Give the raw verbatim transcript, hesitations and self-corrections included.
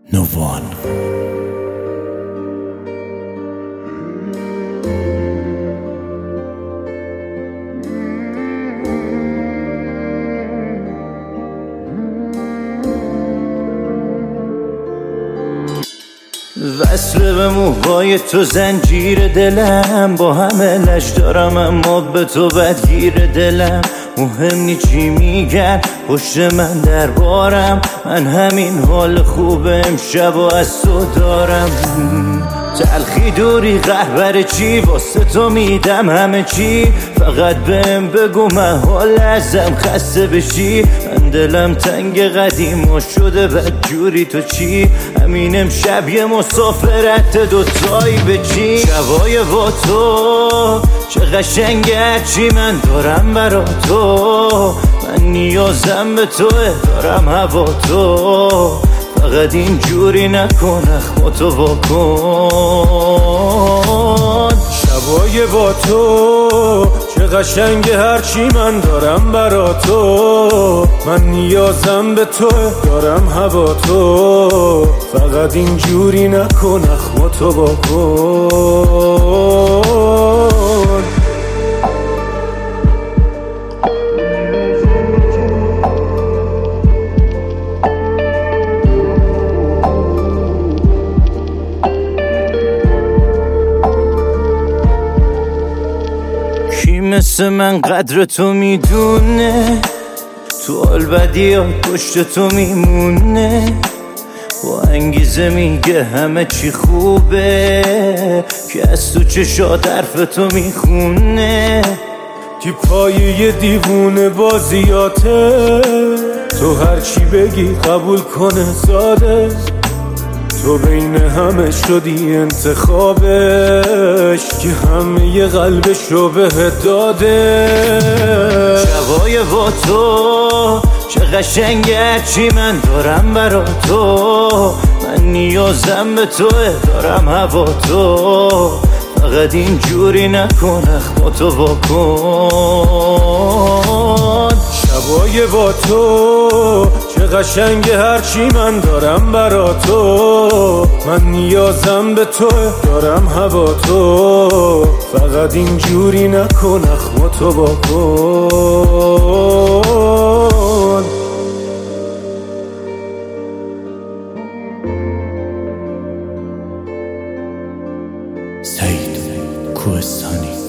نوان. وصل به موهای تو زنجیر دلم، با همه لش دارم اما به تو بدگیر دلم. مهم نی چی میگن پشت من دربارم، من همین حال خوب امشب و از تو دارم. تلخی دوری قهبر چی، واسه تو میدم همه چی، فقط بهم بگو من حال ازم خسته بشی. من دلم تنگ قدیم و شده بدجوری، تو چی؟ همین امشب یه مسافرت دوتایی به چی؟ شبای با تو چه قشنگه، هرچی من دارم برا تو، من نیازم به توه، دارم هوا تو، فقط اینجوری نکن اخماتو واکن. شبای با تو چه قشنگه، هرچی من دارم برا تو، من نیازم به تو، دارم هوا تو، فقط اینجوری نکن اخماتو واکن. کی مثل من قدر تو میدونه، تو حال بدی ها پشت تو میمونه، با انگیزه میگه همه چی خوبه، که از تو چشات حرف تو میخونه. کی پایه دیوونه بازیاته، تو هرچی بگی قبول کنه ساده، تو بین همه شدی انتخابش، که همه ی قلبشو بهت داده. شبای با تو چه قشنگه، هرچی من دارم برا تو، من نیازم به توه، دارم هوا تو، فقط اینجوری نکن اخماتو واکن. شبای با تو چه قشنگه، هرچی من دارم برا تو، من نیازم به تو، دارم هوا تو، فقط اینجوری نکن اخماتو واکن. سعید کوهستانی.